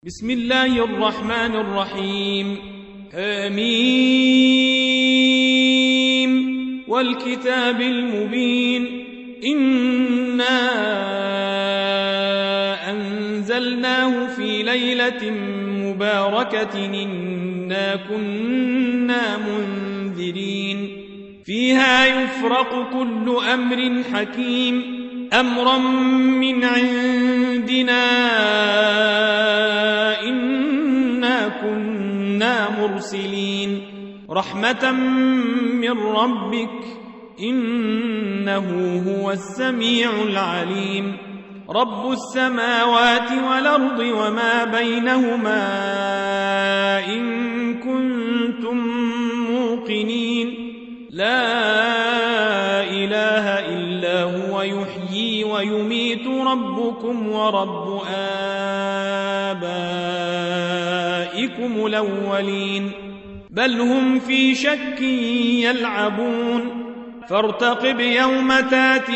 بسم الله الرحمن الرحيم. آمين والكتاب المبين. إنا أنزلناه في ليلة مباركة إنا كنا منذرين فيها يفرق كل أمر حكيم أمرا من عندنا إنا كنا مرسلين رحمة من ربك إنه هو السميع العليم رب السماوات والأرض وما بينهما إن كنتم موقنين لا إله إلا هو يحيي ويميت ربكم ورب آبائكم الأولين بل هم في شك يلعبون فارتقب يوم تاتي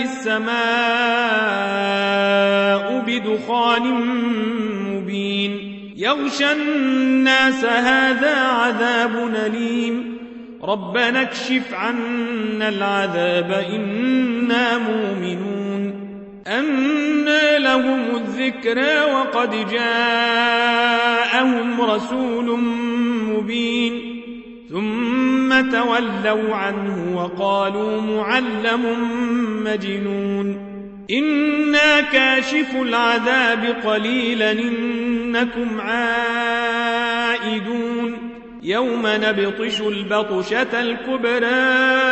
السماء بدخان مبين يغشى الناس هذا عذاب أليم ربنا اكشف عنا العذاب إنا مؤمنون أنى لهم الذكرى وقد جاءهم رسول مبين ثم تولوا عنه وقالوا معلم مجنون إنا كاشف العذاب قليلا إنكم عائدون يوم نبطش البطشة الكبرى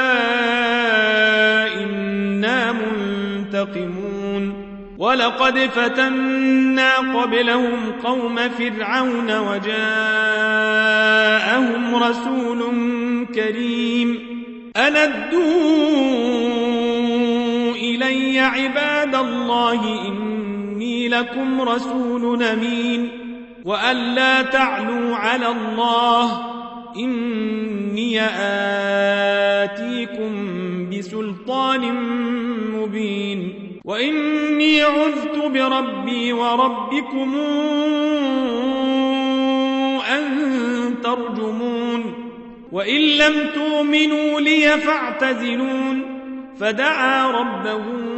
إنا منتقمون ولقد فتنا قبلهم قوم فرعون وجاءهم رسول كريم أندوا إلي عباد الله إني لكم رسول أمين وألا تعلوا على الله إني آتيكم بسلطان مبين وإني عذت بربي وربكم أن ترجمون وإن لم تؤمنوا لي فاعتزلون فدعا ربه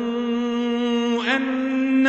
أن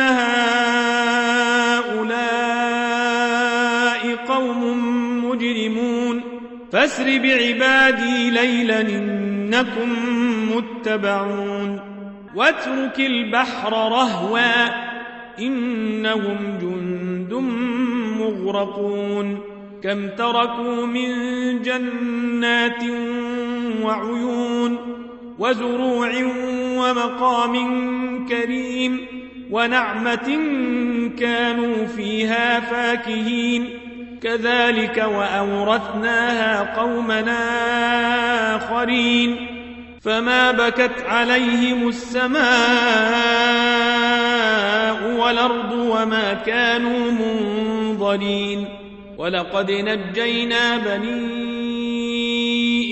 هؤلاء قوم مجرمون فاسر بعبادي ليلا إنكم متبعون واترك البحر رهوا إنهم جند مغرقون كم تركوا من جنات وعيون وزروع ومقام كريم ونعمة كانوا فيها فاكهين كذلك وأورثناها قومنا آخرين فما بكت عليهم السماء والأرض وما كانوا منظرين ولقد نجينا بني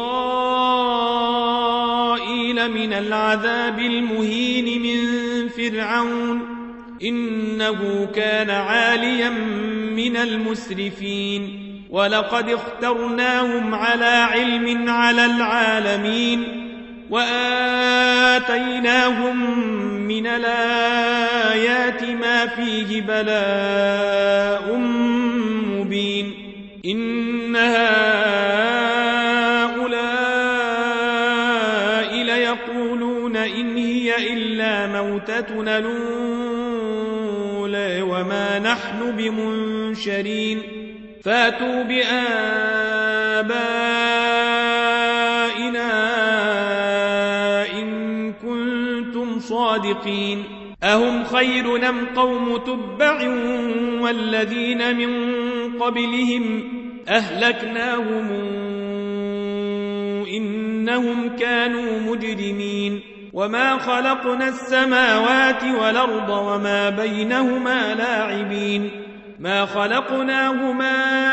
إسرائيل من العذاب المهين من فرعون إنه كان عاليا من المسرفين ولقد اخترناهم على علم على العالمين وآتيناهم من الآيات ما فيه بلاء مبين إن هؤلاء ليقولون إن هي إلا موتتنا الأولى وما نحن بمنشرين فاتوا بآبائنا إن كنتم صادقين أهم خير أم قوم تبع والذين من قبلهم أهلكناهم إنهم كانوا مجرمين وما خلقنا السماوات والأرض وما بينهما لاعبين ما خلقناهما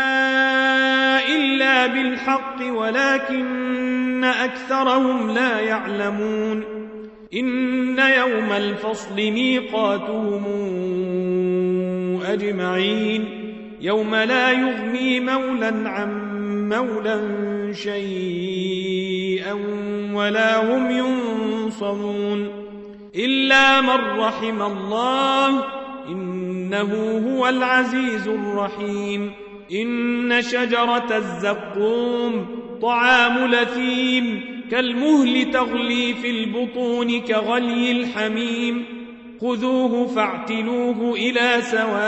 إلا بالحق ولكن أكثرهم لا يعلمون إن يوم الفصل ميقاتهم أجمعين يوم لا يغني مولا عن مولا شيئا ولا هم ينصرون إلا من رحم الله إنه هو العزيز الرحيم إن شجرة الزقوم طعام لثيم كالمهل تغلي في البطون كغلي الحميم خذوه فاعتلوه إلى سواء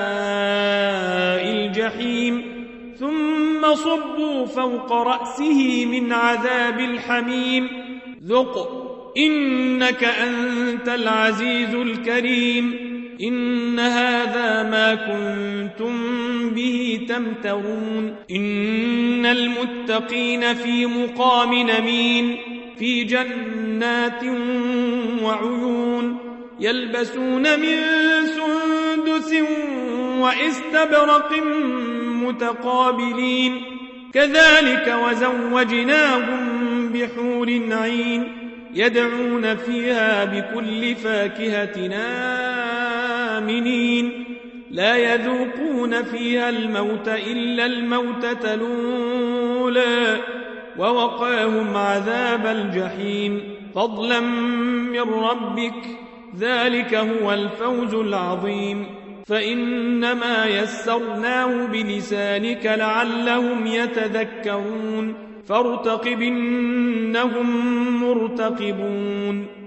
الجحيم ثم صبوا فوق رأسه من عذاب الحميم ذق إنك أنت العزيز الكريم إن هذا ما كنتم به تمترون إن المتقين في مقام أمين في جنات وعيون يلبسون من سندس وإستبرق متقابلين كذلك وزوجناهم بحور عين يدعون فيها بكل فاكهة آمنين لا يذوقون فيها الموت إلا الموتة الأولى ووقاهم عذاب الجحيم فضلا من ربك ذلك هو الفوز العظيم فإنما يسرناه بلسانك لعلهم يتذكرون فارتقب إنهم مرتقبون